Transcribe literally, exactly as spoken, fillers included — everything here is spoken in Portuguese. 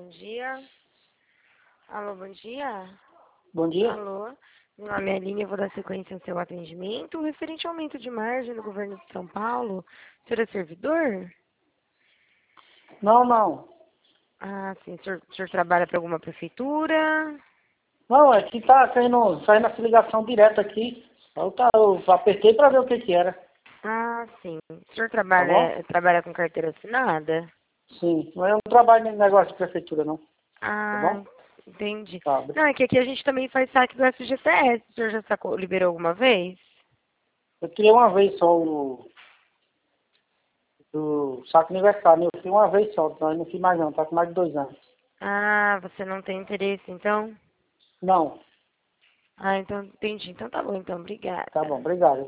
bom dia. Alô, bom dia. Bom dia. Alô, meu nome é Aline, eu vou dar sequência ao seu atendimento. Referente ao aumento de margem no governo de São Paulo, o senhor é servidor? Não, não. Ah, sim, o senhor, o senhor trabalha para alguma prefeitura? Não, é que tá caindo, saindo essa ligação direta aqui. Eu, tá, eu apertei para ver o que que era. Ah, sim. O senhor Tá bom? trabalha, trabalha com carteira assinada? Sim. Mas eu não trabalho nesse negócio de prefeitura, não. Tá Ah, bom? entendi. Tá. br- Não, é que aqui a gente também faz saque do F G T S. O senhor já sacou, liberou alguma vez? Eu queria uma vez só o do saco aniversário. Né? Eu fui uma vez só, mas não fiz mais não. Tá com mais de dois anos. Ah, você não tem interesse, então? Não. Ah, então entendi. Então tá bom, então. Tá Obrigada. bom. Obrigado.